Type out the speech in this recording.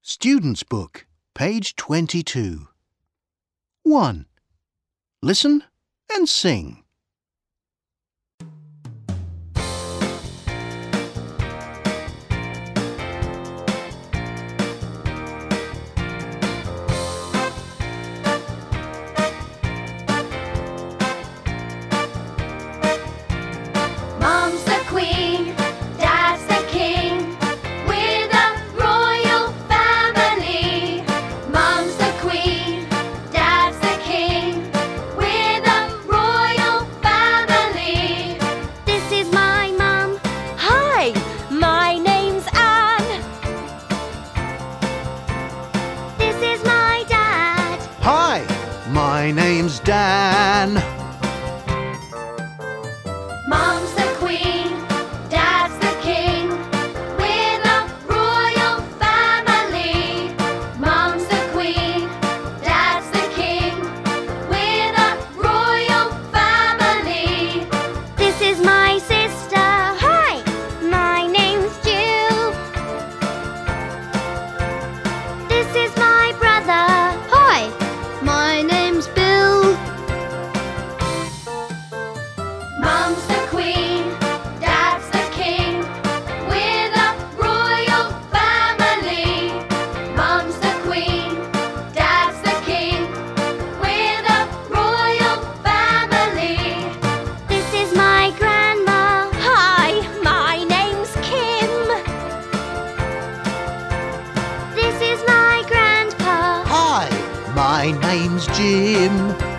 Student's Book, page 22. 1. Listen and sing. Mom's the queen, Dad's the king. We're the royal family. Mom's the queen, Dad's the king. We're the royal family. This is my mum. Hi, my name's Anne. This is my dad. Hi, my name's Dan. Mom's the queen, Dad's the king. We're the royal family. Mom's the queen, Dad's the king. We're the royal family. This is my sister. Hi, my name's Jill. This is my brother. Hi, my name's Bill. Mom's the queen, Dad's the king. We're the royal family. Mom's the queen, Dad's the king. We're the royal family. This is my grandma. Hi, my name's Kim. This is my grandpa. Hi, my name's Jim.